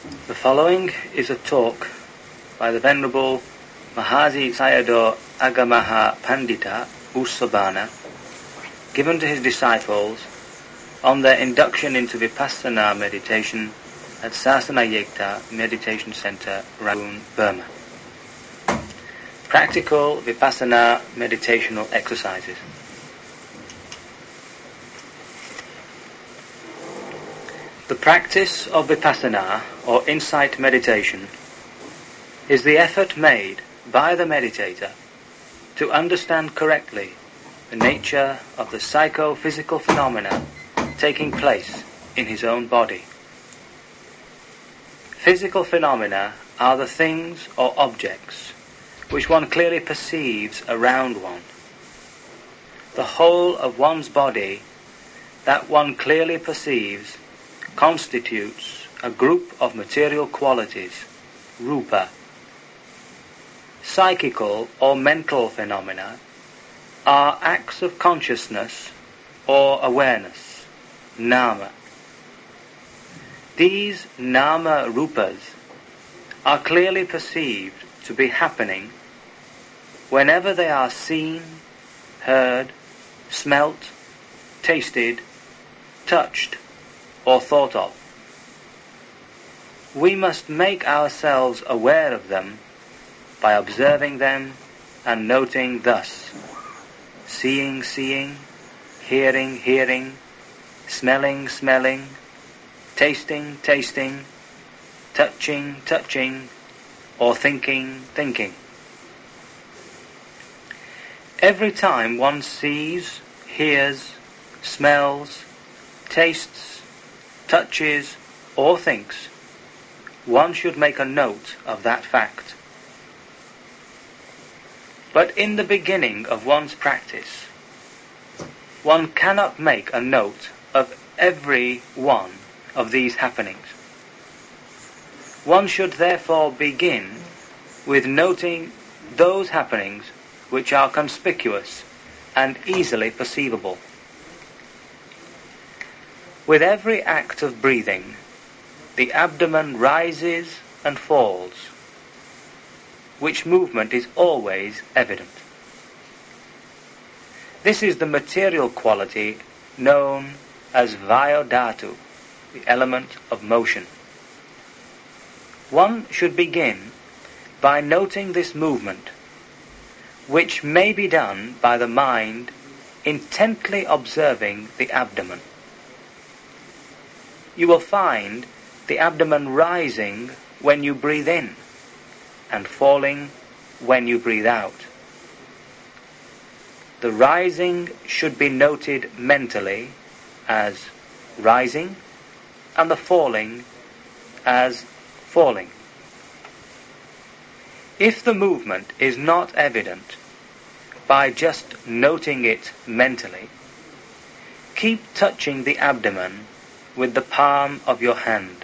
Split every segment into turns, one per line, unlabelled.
The following is a talk by the Venerable Mahasi Sayadaw Agamaha Pandita Usabana, given to his disciples on their induction into Vipassana meditation at Sasana Yekta Meditation Center, Rangoon, Burma. Practical Vipassana meditational exercises. The practice of Vipassana, or insight meditation, is the effort made by the meditator to understand correctly the nature of the psychophysical phenomena taking place in his own body. Physical phenomena are the things or objects which one clearly perceives around one. The whole of one's body that one clearly perceives constitutes a group of material qualities, rupa. Psychical or mental phenomena are acts of consciousness or awareness, nama. These nama rupas are clearly perceived to be happening whenever they are seen, heard, smelt, tasted, touched, or thought of. We must make ourselves aware of them by observing them and noting thus: seeing, seeing, hearing, hearing, smelling, smelling, tasting, tasting, touching, touching, or thinking, thinking. Every time one sees, hears, smells, tastes, touches, or thinks, one should make a note of that fact. But in the beginning of one's practice, one cannot make a note of every one of these happenings. One should therefore begin with noting those happenings which are conspicuous and easily perceivable. With every act of breathing, the abdomen rises and falls, which movement is always evident. This is the material quality known as Vayodhatu, the element of motion. One should begin by noting this movement, which may be done by the mind intently observing the abdomen. You will find the abdomen rising when you breathe in and falling when you breathe out. The rising should be noted mentally as rising and the falling as falling. If the movement is not evident by just noting it mentally, keep touching the abdomen with the palm of your hand.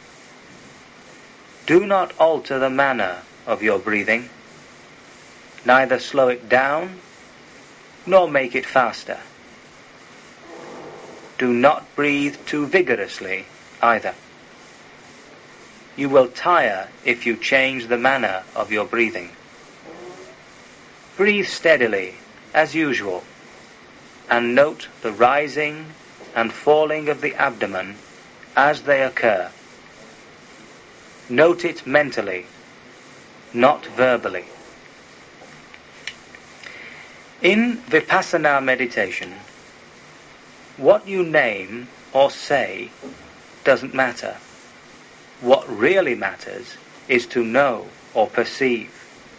Do not alter the manner of your breathing, neither slow it down nor make it faster. Do not breathe too vigorously either. You will tire if you change the manner of your breathing. Breathe steadily as usual and note the rising and falling of the abdomen as they occur. Note it mentally, not verbally. In Vipassana meditation, what you name or say doesn't matter. What really matters is to know or perceive.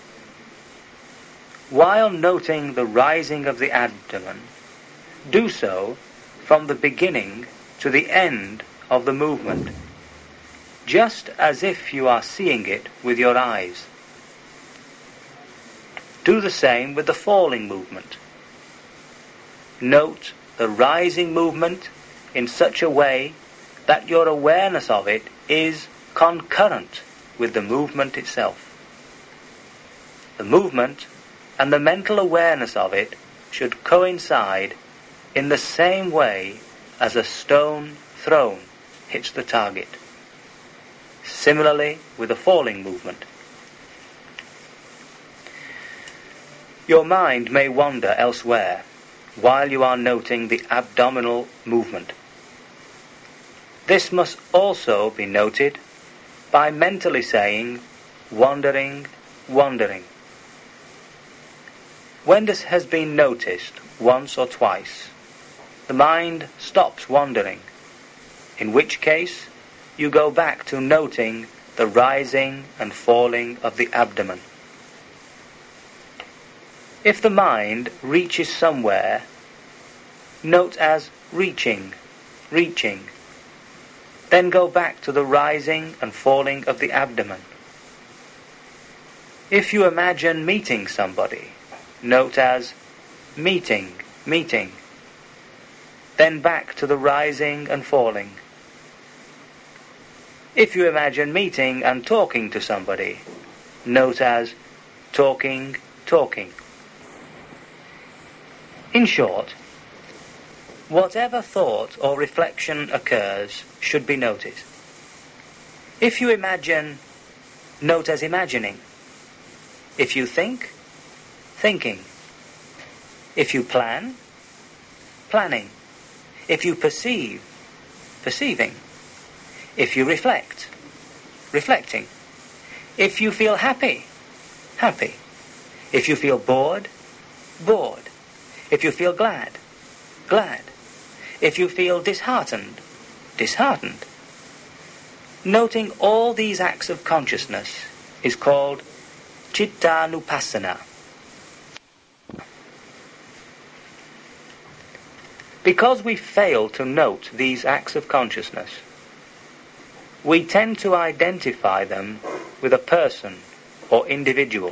While noting the rising of the abdomen, do so from the beginning to the end of the movement, just as if you are seeing it with your eyes. Do the same with the falling movement. Note the rising movement in such a way that your awareness of it is concurrent with the movement itself. The movement and the mental awareness of it should coincide in the same way as a stone thrown hits the target. Similarly with the falling movement. Your mind may wander elsewhere while you are noting the abdominal movement. This must also be noted by mentally saying, wandering, wandering. When this has been noticed once or twice, the mind stops wandering, in which case you go back to noting the rising and falling of the abdomen. If the mind reaches somewhere, note as reaching, reaching. Then go back to the rising and falling of the abdomen. If you imagine meeting somebody, note as meeting, meeting. Then back to the rising and falling. If you imagine meeting and talking to somebody, note as talking, talking. In short, whatever thought or reflection occurs should be noted. If you imagine, note as imagining. If you think, thinking. If you plan, planning. If you perceive, perceiving. If you reflect, reflecting. If you feel happy, happy. If you feel bored, bored. If you feel glad, glad. If you feel disheartened, disheartened. Noting all these acts of consciousness is called Cittanupassana. Because we fail to note these acts of consciousness, we tend to identify them with a person or individual.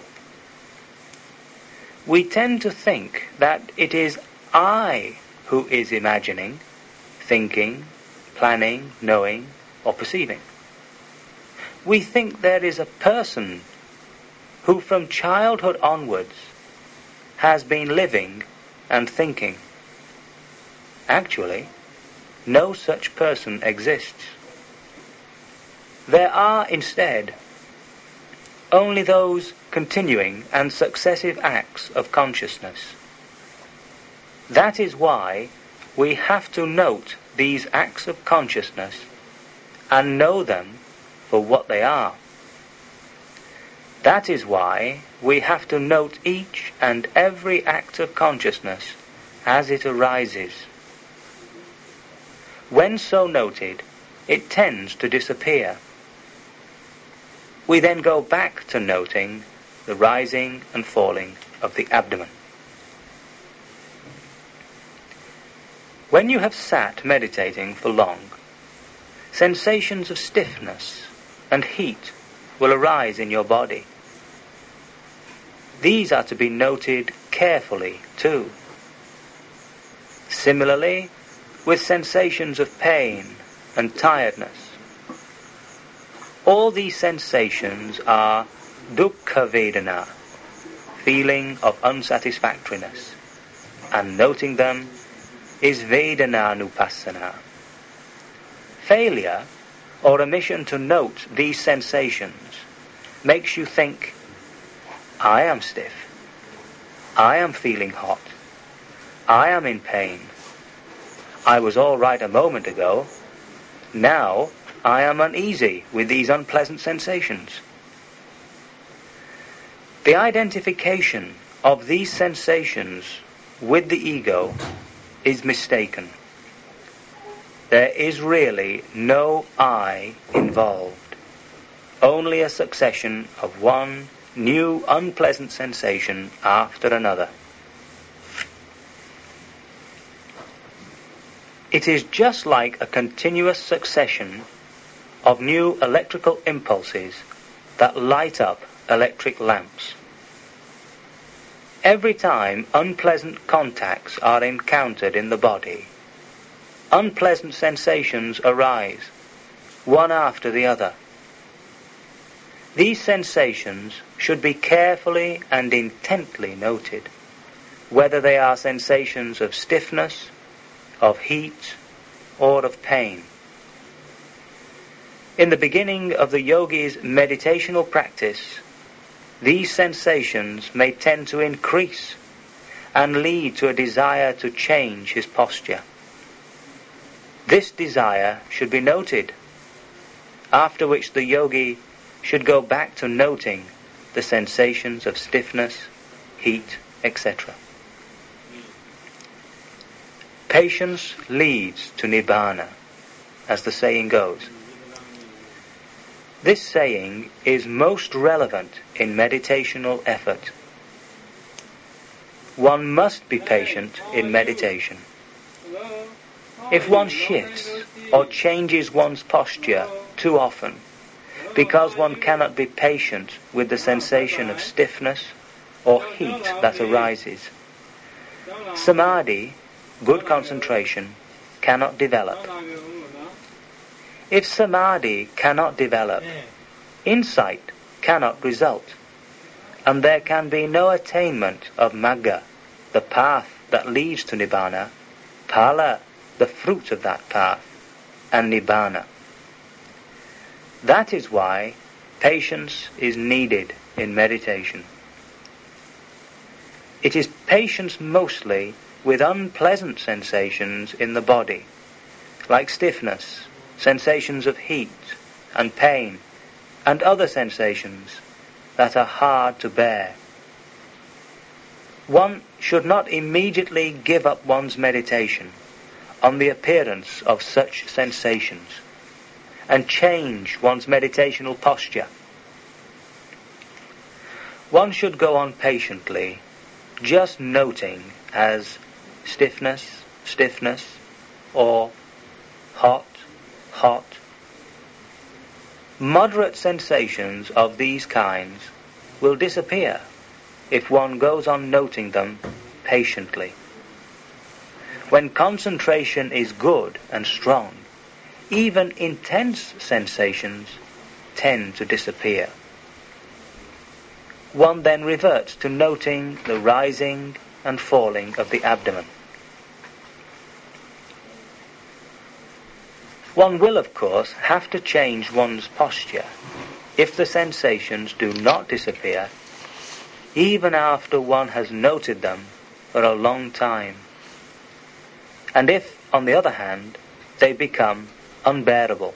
We tend to think that it is I who is imagining, thinking, planning, knowing, or perceiving. We think there is a person who from childhood onwards has been living and thinking. Actually, no such person exists. There are instead only those continuing and successive acts of consciousness. That is why we have to note these acts of consciousness and know them for what they are. That is why we have to note each and every act of consciousness as it arises. When so noted, it tends to disappear. We then go back to noting the rising and falling of the abdomen. When you have sat meditating for long, sensations of stiffness and heat will arise in your body. These are to be noted carefully too. Similarly, with sensations of pain and tiredness. All these sensations are dukkha vedana, feeling of unsatisfactoriness, and noting them is vedananupassana. Failure or omission to note these sensations makes you think, I am stiff, I am feeling hot, I am in pain, I was all right a moment ago, now I am uneasy with these unpleasant sensations. The identification of these sensations with the ego is mistaken. There is really no I involved, only a succession of one new unpleasant sensation after another. It is just like a continuous succession of new electrical impulses that light up electric lamps. Every time unpleasant contacts are encountered in the body, unpleasant sensations arise, one after the other. These sensations should be carefully and intently noted, whether they are sensations of stiffness, of heat, or of pain. In the beginning of the yogi's meditational practice, these sensations may tend to increase and lead to a desire to change his posture. This desire should be noted, after which the yogi should go back to noting the sensations of stiffness, heat, etc. Patience leads to Nibbana, as the saying goes. This saying is most relevant in meditational effort. One must be patient in meditation. If one shifts or changes one's posture too often, because one cannot be patient with the sensation of stiffness or heat that arises, samadhi, good concentration, cannot develop. If samadhi cannot develop, insight cannot result, and there can be no attainment of magga, the path that leads to nibbana, phala, the fruit of that path, and nibbana. That is why patience is needed in meditation. It is patience mostly with unpleasant sensations in the body, like stiffness, sensations of heat and pain, and other sensations that are hard to bear. One should not immediately give up one's meditation on the appearance of such sensations and change one's meditational posture. One should go on patiently, just noting as stiffness, stiffness, or hot, hot. Moderate sensations of these kinds will disappear if one goes on noting them patiently. When concentration is good and strong, even intense sensations tend to disappear. One then reverts to noting the rising and falling of the abdomen. One will, of course, have to change one's posture if the sensations do not disappear, even after one has noted them for a long time. And if, on the other hand, they become unbearable,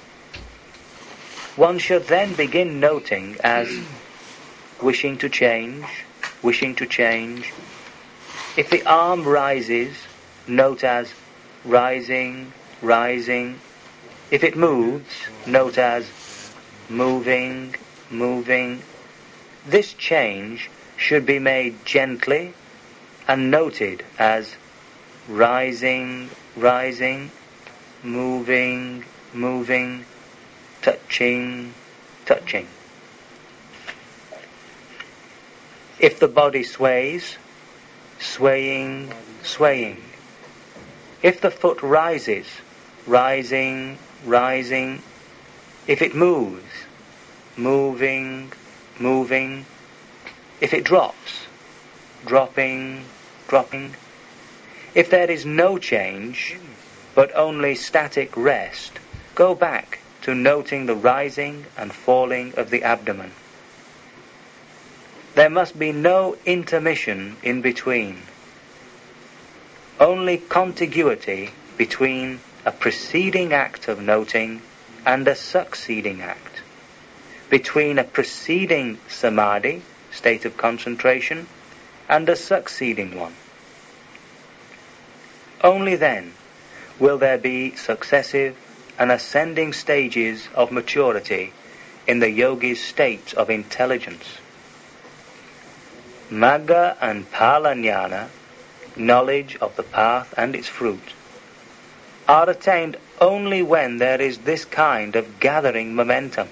one should then begin noting as wishing to change, wishing to change. If the arm rises, note as rising, rising. If it moves, note as moving, moving. This change should be made gently and noted as rising, rising, moving, moving, touching, touching. If the body sways, swaying, swaying. If the foot rises, rising, rising. If it moves, moving, moving. If it drops, dropping, dropping. If there is no change, but only static rest, go back to noting the rising and falling of the abdomen. There must be no intermission in between. Only contiguity between a preceding act of noting and a succeeding act, between a preceding samadhi, state of concentration, and a succeeding one. Only then will there be successive and ascending stages of maturity in the yogi's state of intelligence. Magga and Phala Jnana, knowledge of the path and its fruit, are attained only when there is this kind of gathering momentum.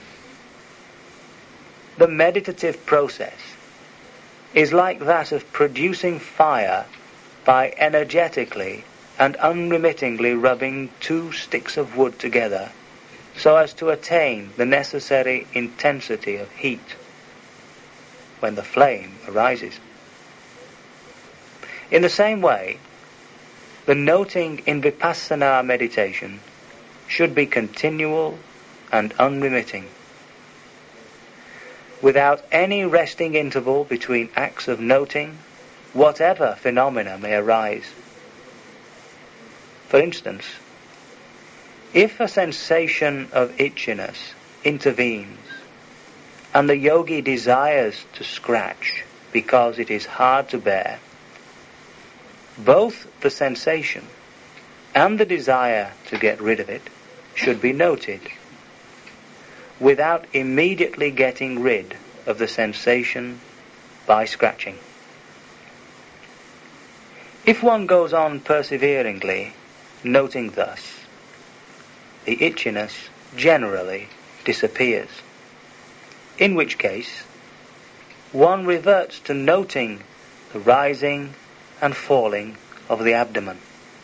The meditative process is like that of producing fire by energetically and unremittingly rubbing two sticks of wood together so as to attain the necessary intensity of heat when the flame arises. In the same way, the noting in Vipassana meditation should be continual and unremitting, without any resting interval between acts of noting whatever phenomena may arise. For instance, if a sensation of itchiness intervenes and the yogi desires to scratch because it is hard to bear, both the sensation and the desire to get rid of it should be noted, without immediately getting rid of the sensation by scratching. If one goes on perseveringly noting thus, the itchiness generally disappears, in which case one reverts to noting the rising and falling of the abdomen.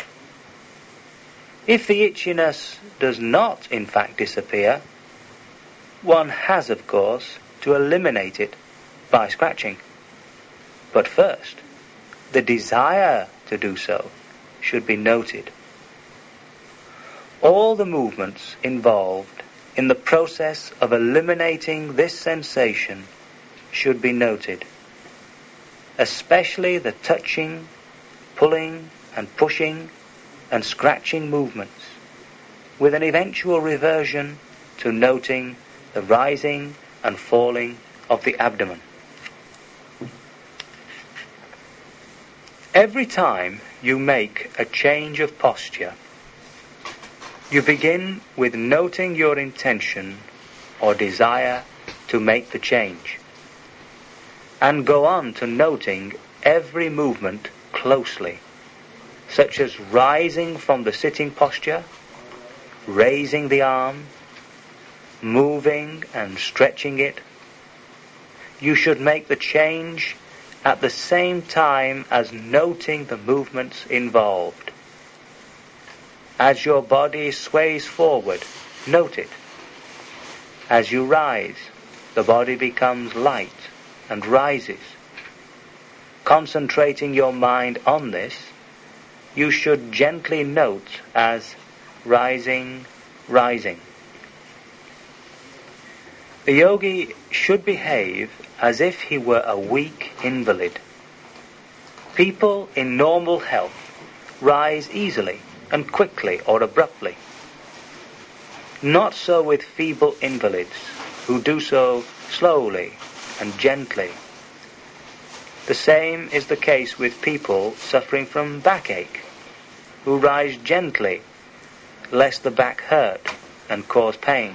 If the itchiness does not in fact disappear, one has, of course, to eliminate it by scratching. But first, the desire to do so should be noted. All the movements involved in the process of eliminating this sensation should be noted, especially the touching, pulling and pushing and scratching movements, with an eventual reversion to noting the rising and falling of the abdomen. Every time you make a change of posture, you begin with noting your intention or desire to make the change, and go on to noting every movement closely, such as rising from the sitting posture, raising the arm, moving and stretching it. You should make the change at the same time as noting the movements involved. As your body sways forward, note it. As you rise, the body becomes light and rises. Concentrating your mind on this, you should gently note as rising, rising. The yogi should behave as if he were a weak invalid. People in normal health rise easily and quickly or abruptly. Not so with feeble invalids, who do so slowly and gently. The same is the case with people suffering from backache, who rise gently, lest the back hurt and cause pain.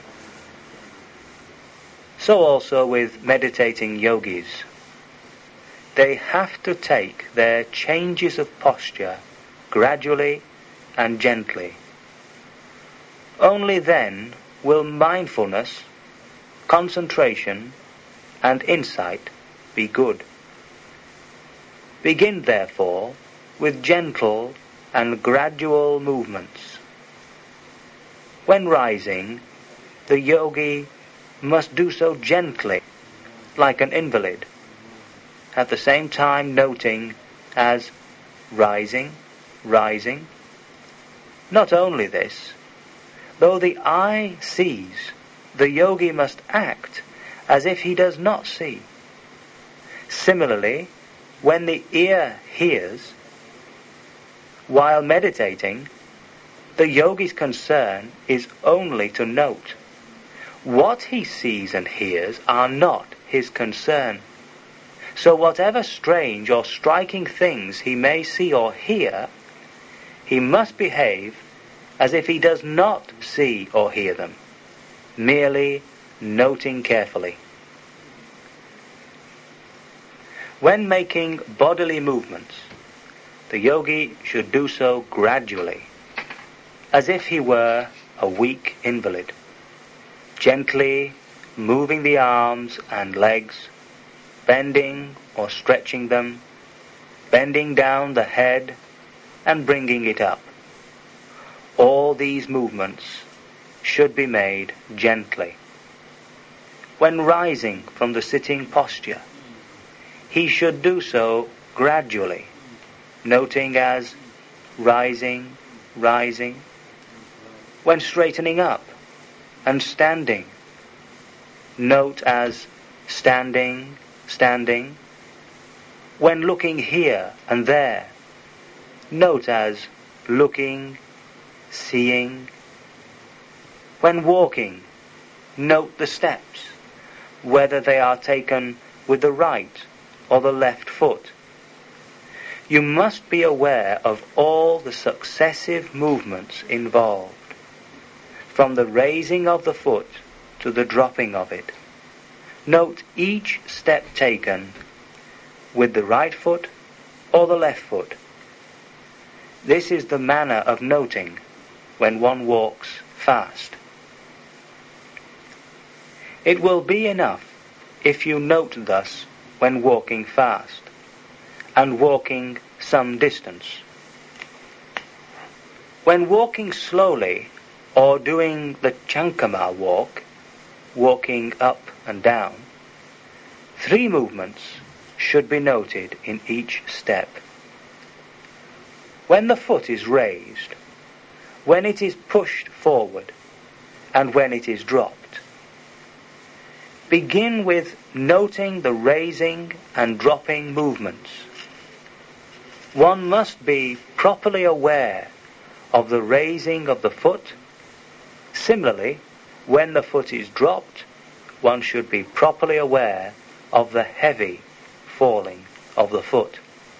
So also with meditating yogis. They have to take their changes of posture gradually and gently. Only then will mindfulness, concentration, and insight be good. Begin, therefore, with gentle and gradual movements. When rising, the yogi must do so gently, like an invalid, at the same time noting as rising, rising. Not only this, though the eye sees, the yogi must act as if he does not see. Similarly, when the ear hears, while meditating, the yogi's concern is only to note. What he sees and hears are not his concern. So whatever strange or striking things he may see or hear, he must behave as if he does not see or hear them, merely noting carefully. When making bodily movements, the yogi should do so gradually, as if he were a weak invalid, gently moving the arms and legs, bending or stretching them, bending down the head and bringing it up. All these movements should be made gently. When rising from the sitting posture, he should do so gradually, noting as rising, rising. When straightening up, and standing. Note as standing, standing. When looking here and there, note as looking, seeing. When walking, note the steps, whether they are taken with the right or the left foot. You must be aware of all the successive movements involved, from the raising of the foot to the dropping of it. Note each step taken with the right foot or the left foot. This is the manner of noting when one walks fast. It will be enough if you note thus when walking fast and walking some distance. When walking slowly or doing the Chankama walk, walking up and down, 3 movements should be noted in each step. When the foot is raised, when it is pushed forward, and when it is dropped. Begin with noting the raising and dropping movements. One must be properly aware of the raising of the foot. Similarly, when the foot is dropped, one should be properly aware of the heavy falling of the foot.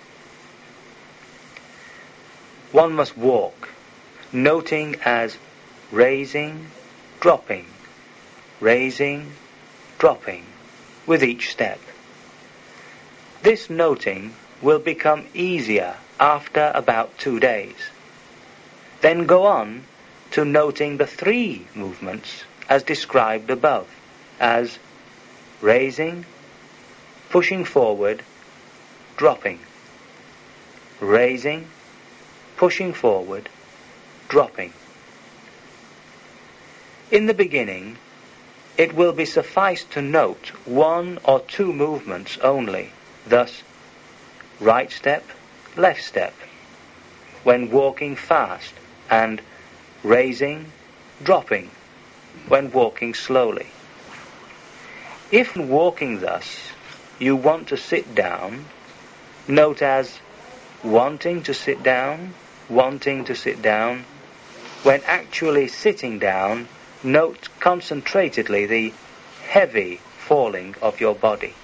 One must walk, noting as raising, dropping, raising, dropping with each step. This noting will become easier after about 2 days. Then go on to noting the 3 movements as described above, as raising, pushing forward, dropping, raising, pushing forward, dropping. In the beginning, it will be suffice to note 1 or 2 movements only, thus right step, left step, when walking fast, and raising, dropping, when walking slowly. If walking thus, you want to sit down, note as wanting to sit down, wanting to sit down. When actually sitting down, note concentratedly the heavy falling of your body.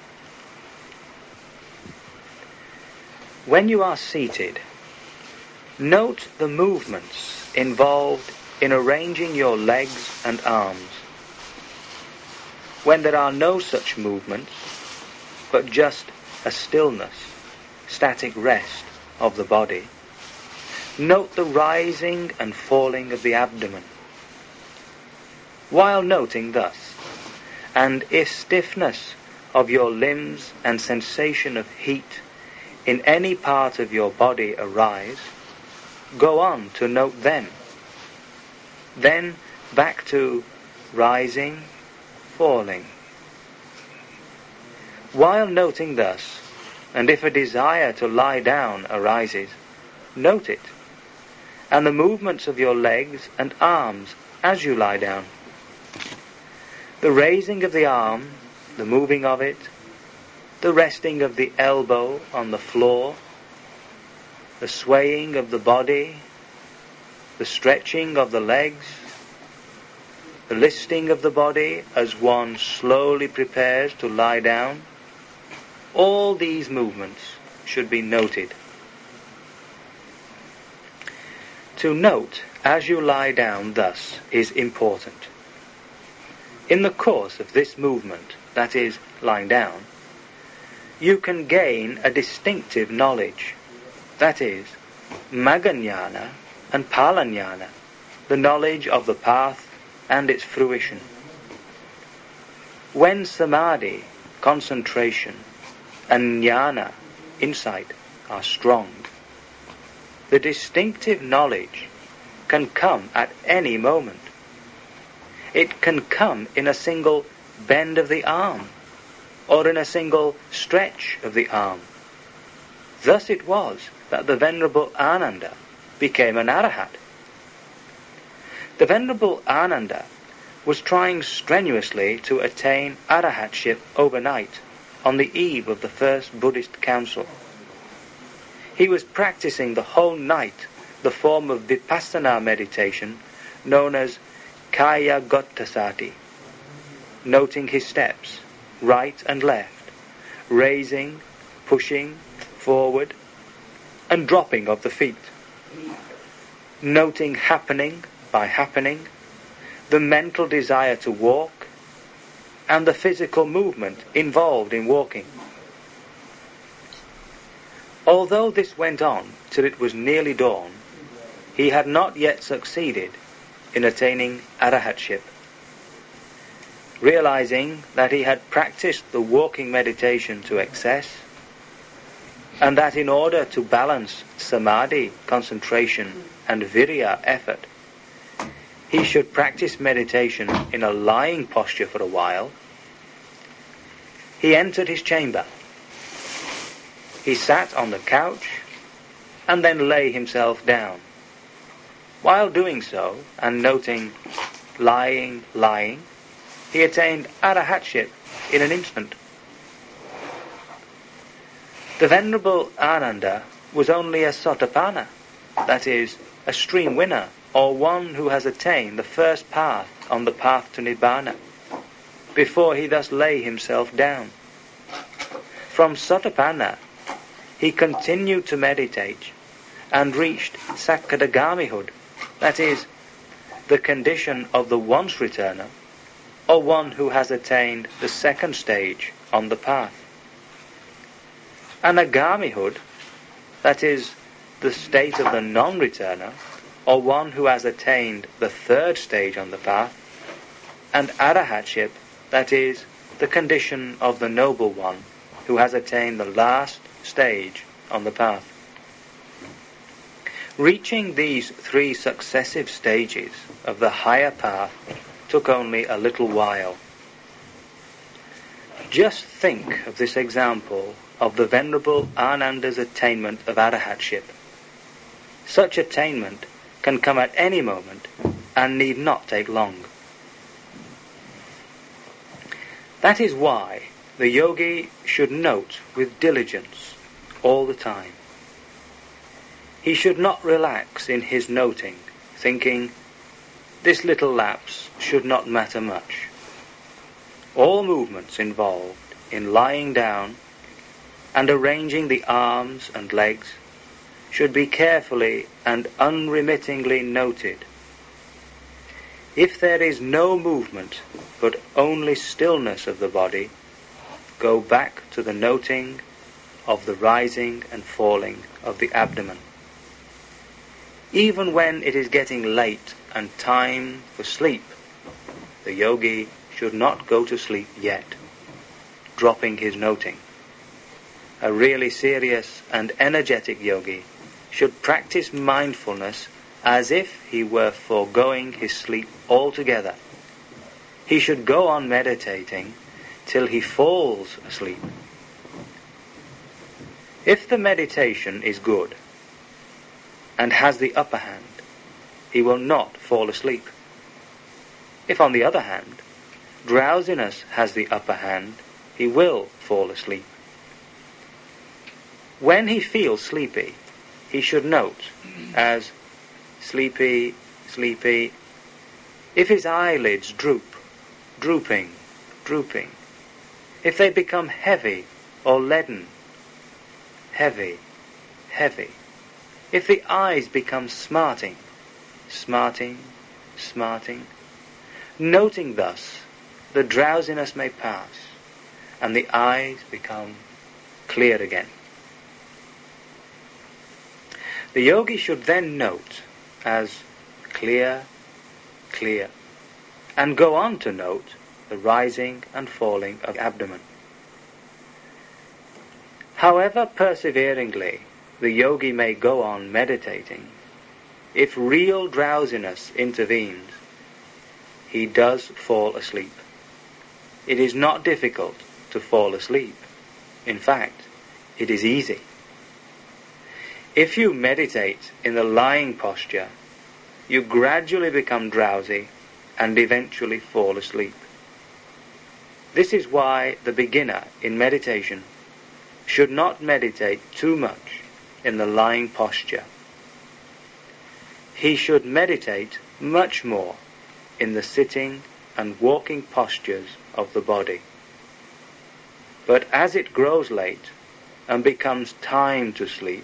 When you are seated, note the movements involved in arranging your legs and arms. When there are no such movements, but just a stillness, static rest of the body, note the rising and falling of the abdomen. While noting thus, and if stiffness of your limbs and sensation of heat in any part of your body arise, go on to note them. Then back to rising, falling. While noting thus, and if a desire to lie down arises, note it, and the movements of your legs and arms as you lie down. The raising of the arm, the moving of it, the resting of the elbow on the floor, the swaying of the body, the stretching of the legs, the listing of the body as one slowly prepares to lie down, all these movements should be noted. To note as you lie down thus is important. In the course of this movement, that is, lying down, you can gain a distinctive knowledge, that is, Magga-jnana and Phala-jnana, the knowledge of the path and its fruition. When samadhi, concentration, and jnana, insight, are strong, the distinctive knowledge can come at any moment. It can come in a single bend of the arm, or in a single stretch of the arm. Thus it was that the Venerable Ananda became an Arahat. The Venerable Ananda was trying strenuously to attain arahatship overnight on the eve of the first Buddhist council. He was practicing the whole night the form of vipassana meditation known as kaya gottasati, noting his steps, right and left, raising, pushing, forward, and dropping of the feet, noting happening by happening, the mental desire to walk, and the physical movement involved in walking. Although this went on till it was nearly dawn, he had not yet succeeded in attaining arahatship. Realizing that he had practiced the walking meditation to excess, and that in order to balance samadhi, concentration, and virya, effort, he should practice meditation in a lying posture for a while, he entered his chamber. He sat on the couch and then lay himself down. While doing so, and noting lying, he attained arahatship in an instant. The Venerable Ananda was only a sotapanna, that is, a stream winner, or one who has attained the first path on the path to Nibbana, before he thus lay himself down. From sotapanna, he continued to meditate and reached sakadagamihood, that is, the condition of the once returner, or one who has attained the second stage on the path. Anagamihood, that is, the state of the non-returner, or one who has attained the third stage on the path, and arahatship, that is, the condition of the noble one who has attained the last stage on the path. Reaching these three successive stages of the higher path took only a little while. Just think of this example of the Venerable Ananda's attainment of arahatship. Such attainment can come at any moment and need not take long. That is why the yogi should note with diligence all the time. He should not relax in his noting, thinking, this little lapse should not matter much. All movements involved in lying down and arranging the arms and legs should be carefully and unremittingly noted. If there is no movement but only stillness of the body, go back to the noting of the rising and falling of the abdomen. Even when it is getting late and time for sleep, the yogi should not go to sleep yet, dropping his noting. A really serious and energetic yogi should practice mindfulness as if he were foregoing his sleep altogether. He should go on meditating till he falls asleep. If the meditation is good and has the upper hand, he will not fall asleep. If, on the other hand, drowsiness has the upper hand, he will fall asleep. When he feels sleepy, he should note as sleepy, sleepy. If his eyelids droop, drooping, drooping. If they become heavy or leaden, heavy, heavy. If the eyes become smarting, smarting, smarting. Noting thus, the drowsiness may pass, and the eyes become clear again. The yogi should then note as clear, clear, and go on to note the rising and falling of the abdomen. However perseveringly the yogi may go on meditating, if real drowsiness intervenes, he does fall asleep. It is not difficult to fall asleep. In fact, it is easy. If you meditate in the lying posture, you gradually become drowsy and eventually fall asleep. This is why the beginner in meditation should not meditate too much in the lying posture. He should meditate much more in the sitting and walking postures of the body. But as it grows late and becomes time to sleep,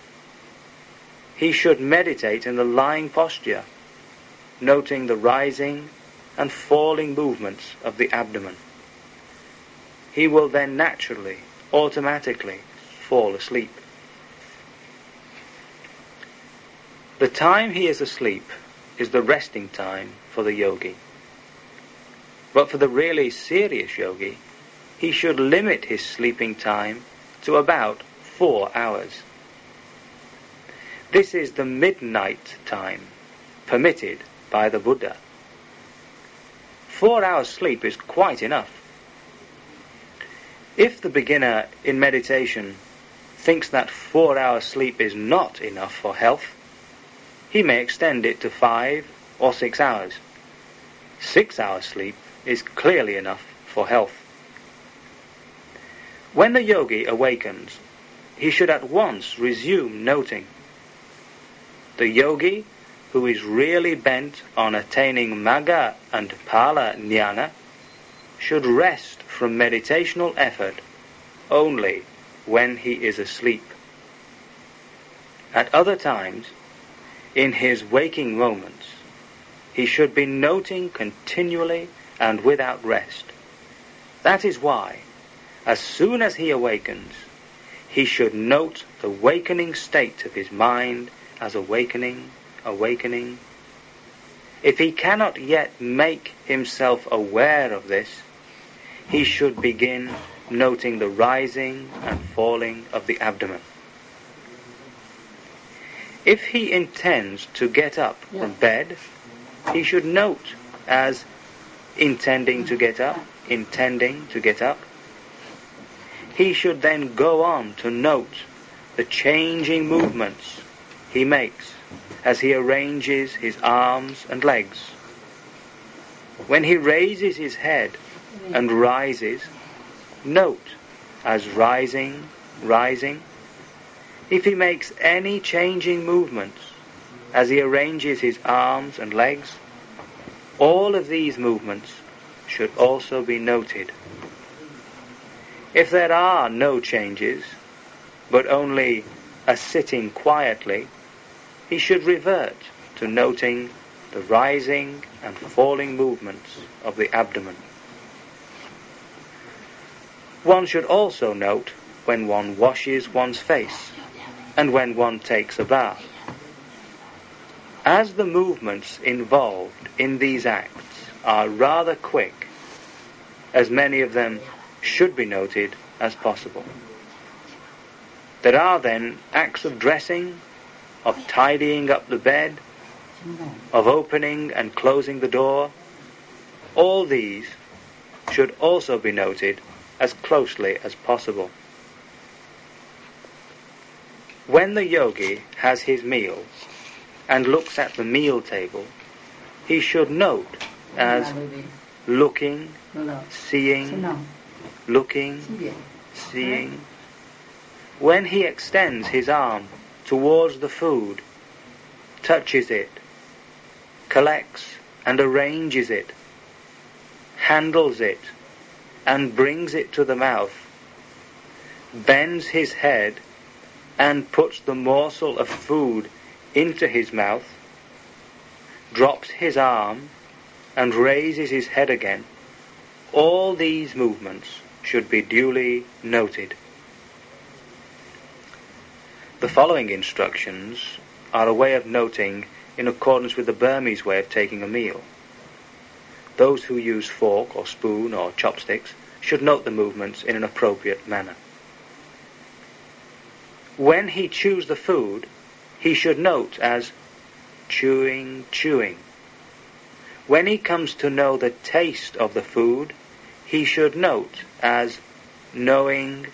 he should meditate in the lying posture, noting the rising and falling movements of the abdomen. He will then naturally, automatically fall asleep. The time he is asleep is the resting time for the yogi. But for the really serious yogi, he should limit his sleeping time to about 4 hours. This is the midnight time permitted by the Buddha. 4 hours sleep is quite enough. If the beginner in meditation thinks that 4 hours sleep is not enough for health, he may extend it to 5 or 6 hours. 6 hours sleep is clearly enough for health. When the yogi awakens, he should at once resume noting. The yogi who is really bent on attaining Magga and Phala Jnana should rest from meditational effort only when he is asleep. At other times, in his waking moments, he should be noting continually and without rest. That is why, as soon as he awakens, he should note the wakening state of his mind as awakening. If he cannot yet make himself aware of this, he should begin noting the rising and falling of the abdomen. If he intends to get up from bed, he should note as intending to get up. He should then go on to note the changing movements he makes as he arranges his arms and legs. When he raises his head and rises, note as rising. If he makes any changing movements as he arranges his arms and legs, all of these movements should also be noted. If there are no changes, but only a sitting quietly, he should revert to noting the rising and falling movements of the abdomen. One should also note when one washes one's face and when one takes a bath. As the movements involved in these acts are rather quick, as many of them should be noted as possible. There are then acts of dressing, of tidying up the bed, of opening and closing the door. All these should also be noted as closely as possible. When the yogi has his meal and looks at the meal table, he should note as looking, seeing, looking, seeing. When he extends his arm towards the food, touches it, collects and arranges it, handles it, and brings it to the mouth, bends his head and puts the morsel of food into his mouth, drops his arm and raises his head again, all these movements should be duly noted. The following instructions are a way of noting in accordance with the Burmese way of taking a meal. Those who use fork or spoon or chopsticks should note the movements in an appropriate manner. When he chews the food, he should note as chewing. When he comes to know the taste of the food, he should note as knowing.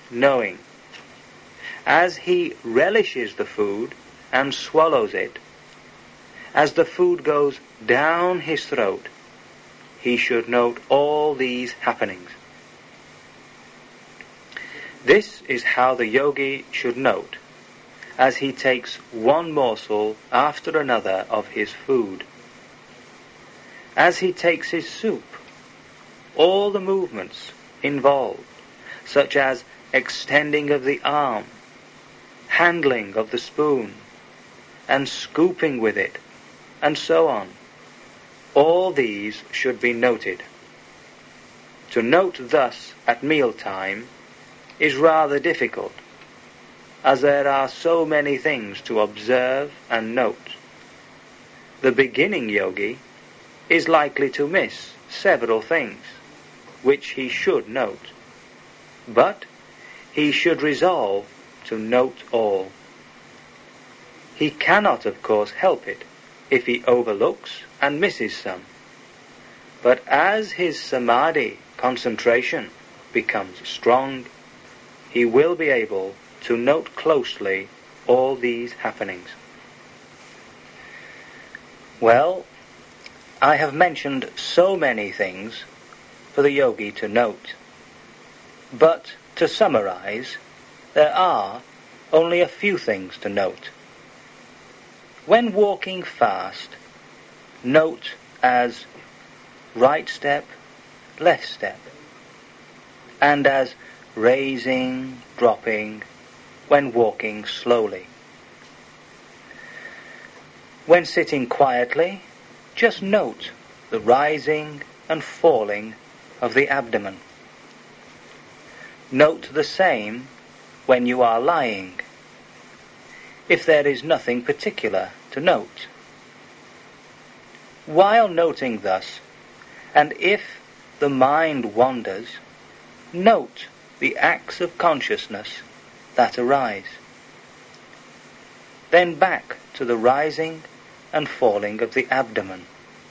As he relishes the food and swallows it, as the food goes down his throat, he should note all these happenings. This is how the yogi should note, as he takes one morsel after another of his food. As he takes his soup, all the movements involved, such as extending of the arm, handling of the spoon, and scooping with it, and so on, all these should be noted. To note thus at mealtime is rather difficult, as there are so many things to observe and note. The beginning yogi is likely to miss several things which he should note, but he should resolve to note all. He cannot, of course, help it if he overlooks and misses some, but as his samadhi concentration becomes strong, he will be able to note closely all these happenings. Well, I have mentioned so many things for the yogi to note, but to summarize, there are only a few things to note. When walking fast, note as right step, left step, and as raising, dropping, when walking slowly. When sitting quietly, just note the rising and falling of the abdomen. Note the same when you are lying, if there is nothing particular to note. While noting thus, and if the mind wanders, note the acts of consciousness that arise. Then back to the rising and falling of the abdomen.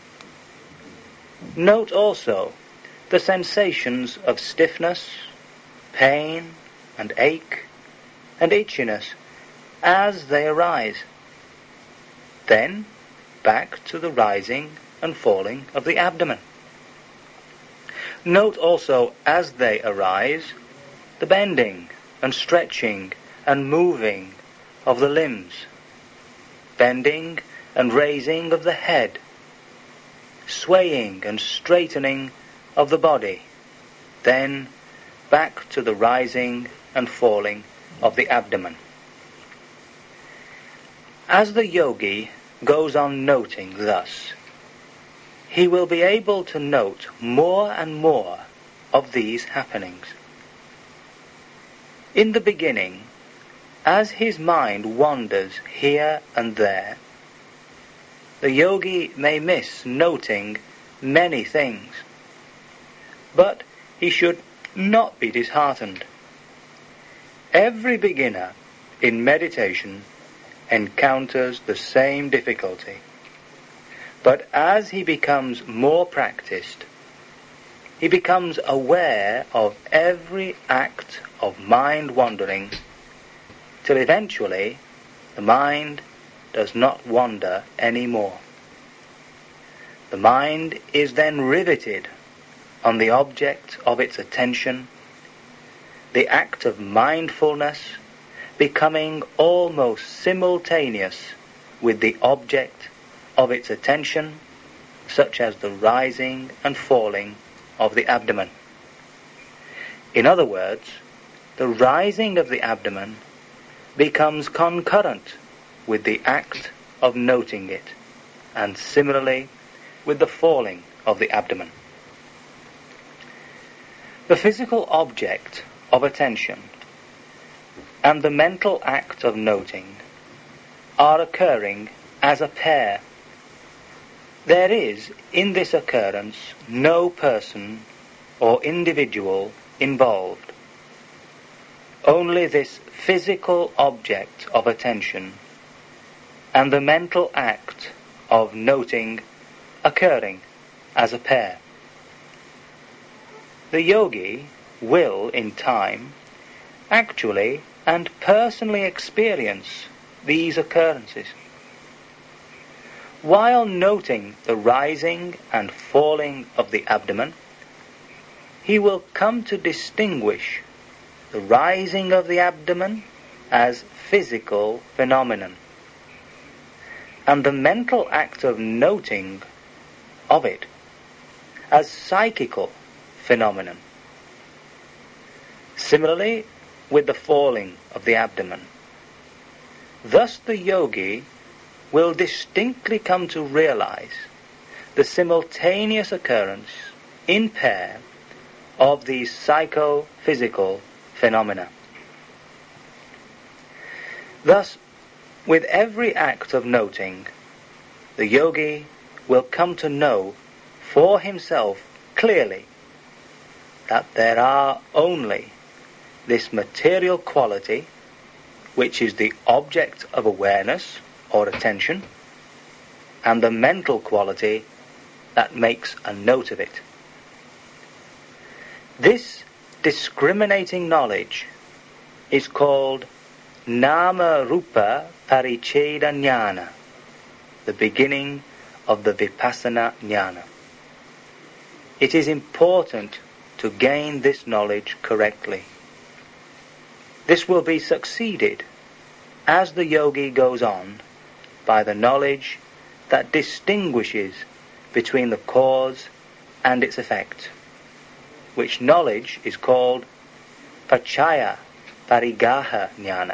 Note also the sensations of stiffness, pain, and ache, and itchiness as they arise. Then back to the rising and falling of the abdomen. Note also as they arise the bending and stretching and moving of the limbs, bending and raising of the head, swaying and straightening of the body, then back to the rising and falling of the abdomen. As the yogi goes on noting thus, he will be able to note more and more of these happenings. In the beginning, as his mind wanders here and there, the yogi may miss noting many things, but he should not be disheartened. Every beginner in meditation encounters the same difficulty, but as he becomes more practiced, he becomes aware of every act of mind wandering, till eventually the mind does not wander any more. The mind is then riveted on the object of its attention, the act of mindfulness becoming almost simultaneous with the object of its attention, such as the rising and falling of the abdomen. In other words, the rising of the abdomen becomes concurrent with the act of noting it, and similarly with the falling of the abdomen. The physical object of attention and the mental act of noting are occurring as a pair. There is in this occurrence no person or individual involved. Only this physical object of attention and the mental act of noting occurring as a pair. The yogi will, in time, actually and personally experience these occurrences. while noting the rising and falling of the abdomen, he will come to distinguish the rising of the abdomen as physical phenomenon, and the mental act of noting of it as psychical phenomenon. Similarly with the falling of the abdomen. Thus the yogi will distinctly come to realize the simultaneous occurrence in pair of these psychophysical phenomena. Thus, with every act of noting, the yogi will come to know for himself clearly that there are only this material quality, which is the object of awareness or attention, and the mental quality that makes a note of it. This discriminating knowledge is called Nama Rupa Paricheda Jnana, the beginning of the Vipassana Jnana. It is important to gain this knowledge correctly. This will be succeeded as the yogi goes on by the knowledge that distinguishes between the cause and its effect, which knowledge is called Pachaya Parigaha Jnana.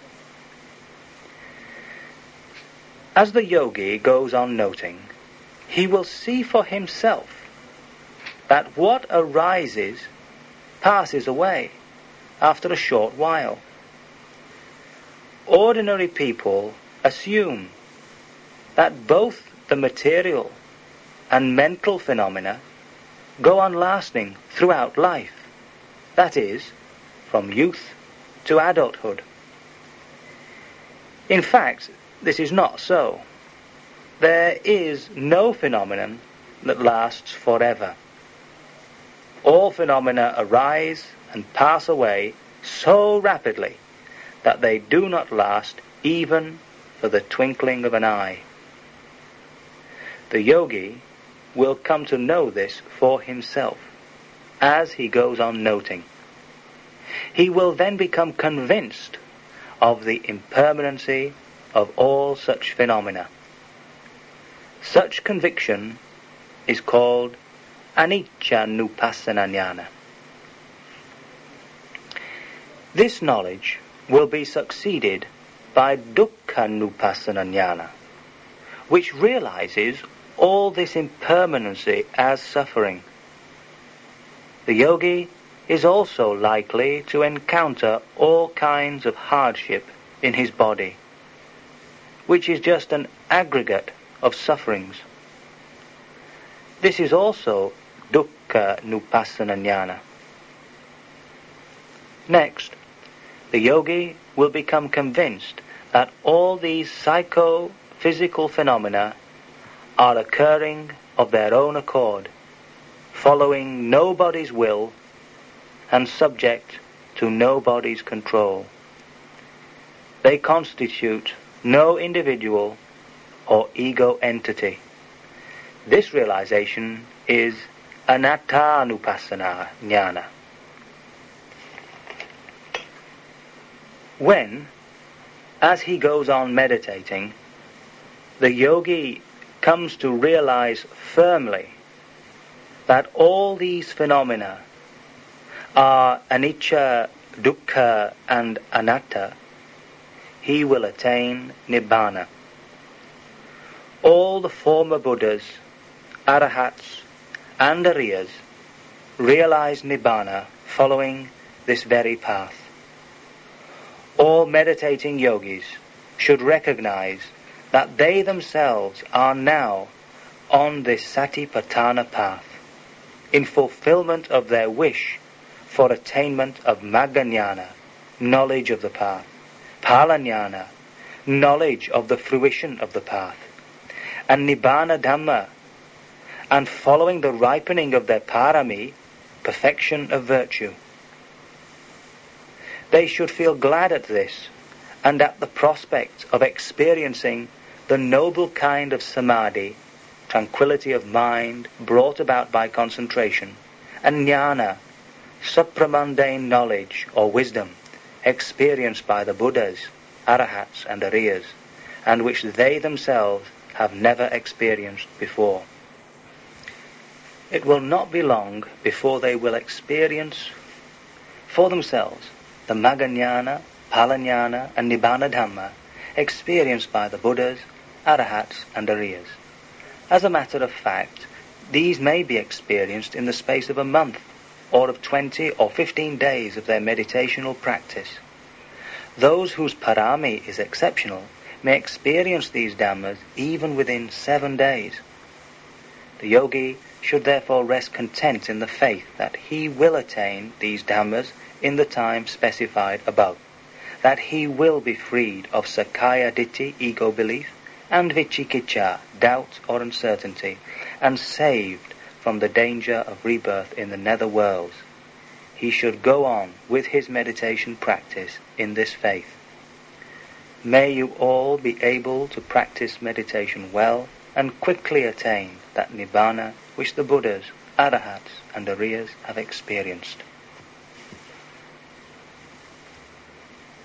As the yogi goes on noting, he will see for himself that what arises passes away after a short while. Ordinary people assume that both the material and mental phenomena go on lasting throughout life, that is, from youth to adulthood. In fact, this is not so. There is no phenomenon that lasts forever. All phenomena arise and pass away so rapidly that they do not last even for the twinkling of an eye. The yogi will come to know this for himself as he goes on noting. He will then become convinced of the impermanency of all such phenomena. Such conviction is called Anicca-nupassana Jnana. This knowledge will be succeeded by Dukkha-nupassana Jnana, which realizes all this impermanency as suffering. The yogi is also likely to encounter all kinds of hardship in his body, which is just an aggregate of sufferings. This is also Dukkha-nupassana Jnana. Next, the yogi will become convinced that all these psycho-physical phenomena are occurring of their own accord, following nobody's will and subject to nobody's control. They constitute no individual or ego entity. This realization is Anatta-nupassana Jnana. When, as he goes on meditating, the yogi comes to realize firmly that all these phenomena are anicca, dukkha, and anatta, he will attain Nibbana. All the former Buddhas, Arahats, and Ariyas realized Nibbana following this very path. All meditating yogis should recognize that they themselves are now on this Satipatthana path, in fulfillment of their wish for attainment of Magga-jnana, knowledge of the path, Phala-jnana, knowledge of the fruition of the path, and Nibbana-dhamma, and following the ripening of their parami, perfection of virtue. They should feel glad at this, and at the prospect of experiencing the the noble kind of samadhi, tranquility of mind brought about by concentration, and jnana, supramundane knowledge or wisdom, experienced by the Buddhas, Arahats and Ariyas, and which they themselves have never experienced before. It will not be long before they will experience for themselves the Magga-jnana, Phala-jnana and Nibbana-dhamma experienced by the Buddhas, Arahats and Ariyas. As a matter of fact, these may be experienced in the space of a month, or of 20 or 15 days of their meditational practice. Those whose parami is exceptional may experience these dhammas even within 7 days. The yogi should therefore rest content in the faith that he will attain these dhammas in the time specified above, that he will be freed of Sakkaya Ditthi, ego belief, and Vicikicca, doubt or uncertainty, and saved from the danger of rebirth in the nether worlds. He should go on with his meditation practice in this faith. May you all be able to practice meditation well and quickly attain that Nibbana which the Buddhas, Arahats and Ariyas have experienced.